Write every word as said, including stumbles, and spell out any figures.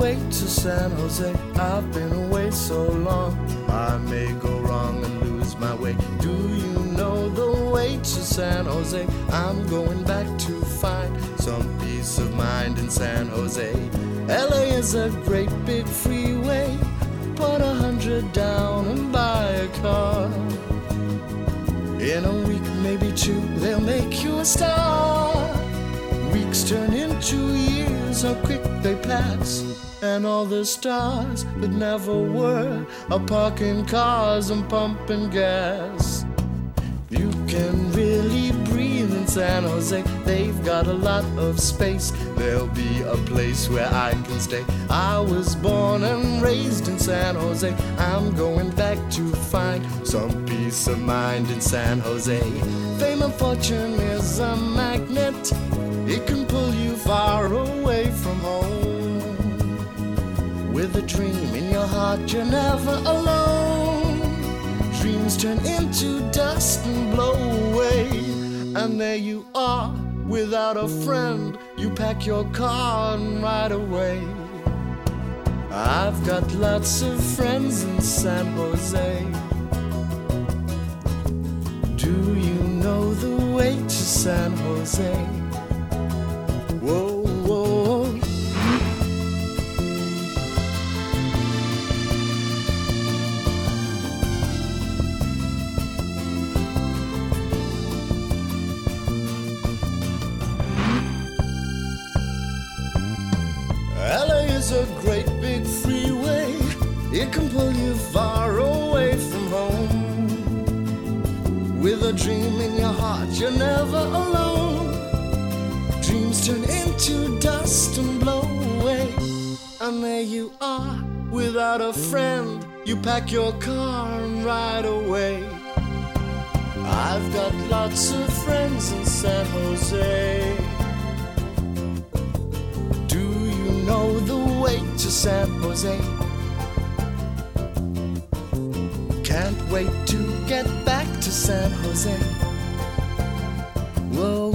way to San Jose. I've been away so long, I may go wrong and lose my way. Do you know the way to San Jose? I'm going back to find some peace of mind in San Jose. L A is a great big freeway. Put a hundred down and buy a car. In a week, maybe two, they'll make you a star. Weeks turn into years, how quick they pass. And all the stars that never were are parking cars and pumping gas. You can really breathe in San Jose. They've got a lot of space. There'll be a place where I can stay. I was born and raised in San Jose. I'm going back to find some peace of mind in San Jose. Fame and fortune is a magnet. It can pull you far away from home. With a dream in your heart, you're never alone. Dreams turn into dust and blow away. And there you are, without a friend. You pack your car and ride away. I've got lots of friends in San Jose. Do you know the way to San Jose? Whoa, whoa. L A is a great big freeway. It can pull you far away from home. With a dream in your heart, you're never alone. Dreams turn into dust and blow away. And there you are, without a friend. You pack your car and ride away. I've got lots of friends in San Jose. Do you know the way to San Jose? Can't wait to get back to San Jose. Whoa.